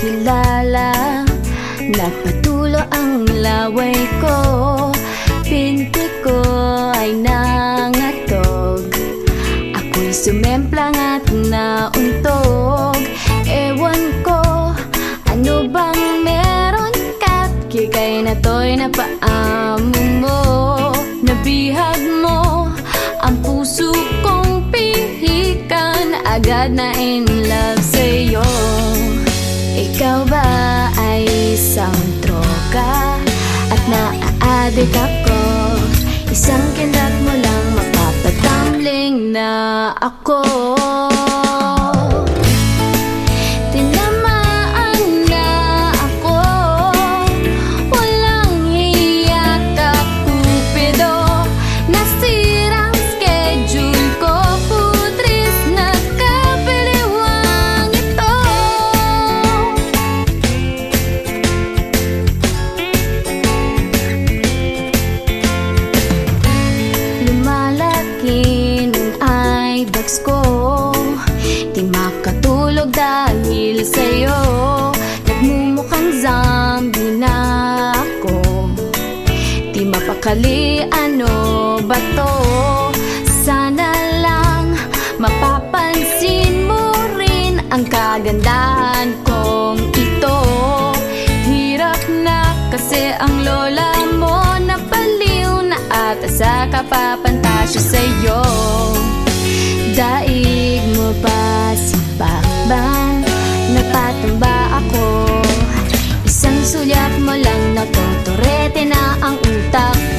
kilala. Nagpatulo ang laway ko, pinti ko ay nangatog. Ako'y sumemplang at nauntog. Ewan ko, ano bang meron ka't kikay na to'y napaamo mo. Nabihag mo ang puso kong pihikan, agad na in love sa'yo. Ikaw ba ay isang troka at naa-addict ako? Isang kindat mo lang mapapatambling na ako. Tinamaan na ako, walang hiya ka Cupido. Nasirang schedule ko, putris na kapiliwang ito. Lumalaki ng eyebags ko, di makatulog dahil sa'yo. Nagmumukhang zombie na ako, di mapakali ano ba to. Sana lang mapapansin mo rin ang kagandahan kong ito. Hirap na kasi ang lola mo, napaliw na ata sa kapapantasyo sa'yo. Daig mo ba si Bakbang? Napatamba ako, isang sulyap mo lang, natotorete na ang utak